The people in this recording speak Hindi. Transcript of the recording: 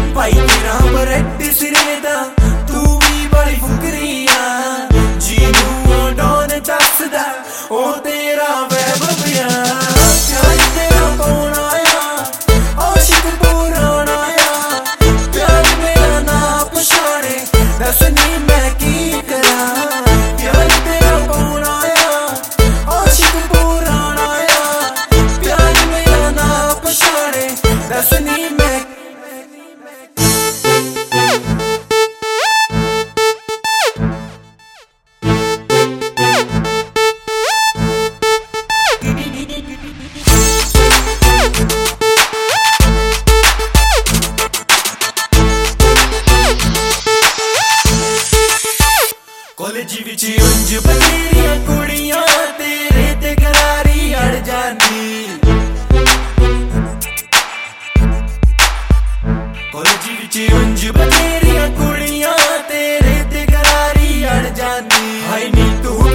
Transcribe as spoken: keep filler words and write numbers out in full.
भाई तेरा बरेड सिरे दा तू भी बड़ी फुकरिया जीनू डॉन दसदा ओ तेरा वैभव या प्यार तेरा कौन आया आशिक पुराना या प्यार मेरा ना पछाड़े दस नी मैं की करा प्यार तेरा कौन आया आशिक पुराना या प्यार मेरा ना पछाड़े दस नी मैं कॉलेज विच उंज बथेरियां कुड़ियां तेरे ते करारी अड़ जानी कॉलेज विच उंज बथेरियां कुड़ियां तेरे ते करारी अड़ जानी हाय नी तू